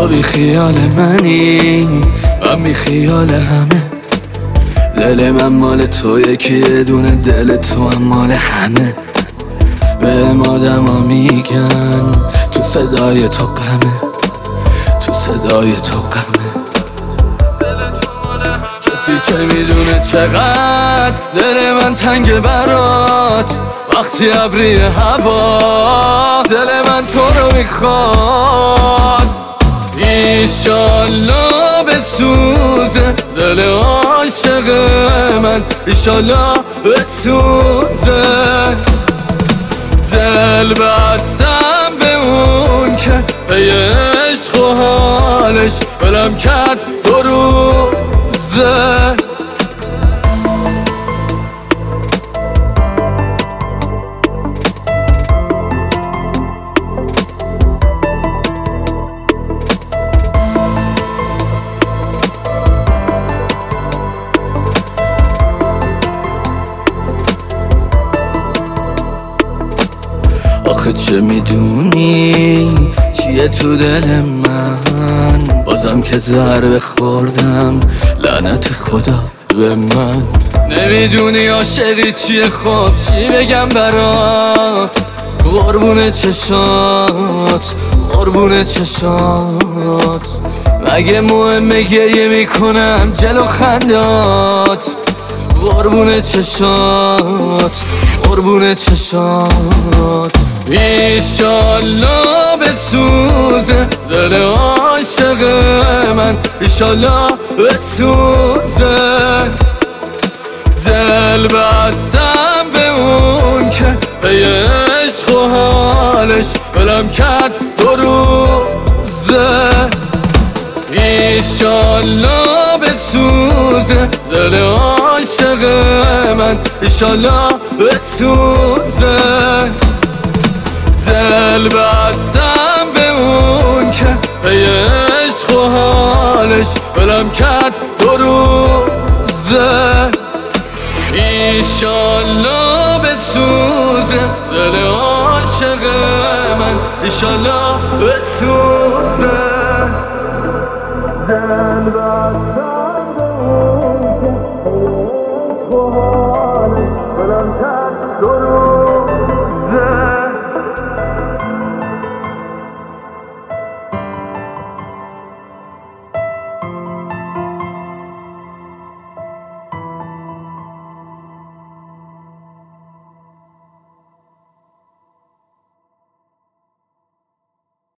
بی خیال منی، من بی خیال همه. دل من مال تو، یکی یه دونه دل تو هم مال همه. به آدما میگن تو صدای تو غمه، تو صدای تو غمه. کسی چه میدونه چقدر دل من تنگ برات، وقتی ابری هوا دل من تو رو میخواد. ایشالله بسوزه دل عاشق من، ایشالله بسوزه. دل بستم به اون که پی عشق و حالش ولم کرد 2 روزه. آخه چه میدونی چیه تو دل من، بازم که ضربه خوردم لعنت خدا به من. نمیدونی عاشقی چیه، خب چی بگم برات؟ قربون چشات، قربون چشات. مگه مهمه گریه میکنم جلو خندات؟ قربون چشات، قربون چشات. ایشالله بسوزه دل عاشق من، ایشالله بسوزه. دل بستم به اون که پی عشق و حالش ولم کرد 2 روزه. ایشالله بسوزه دل عاشق من، ایشالله بسوزه. دل بستم به اون که پی عشق و حالش ولم کرد 2 روزه. ایشالله بسوزه دل عاشق من، ایشالله بسوزه. دل بستم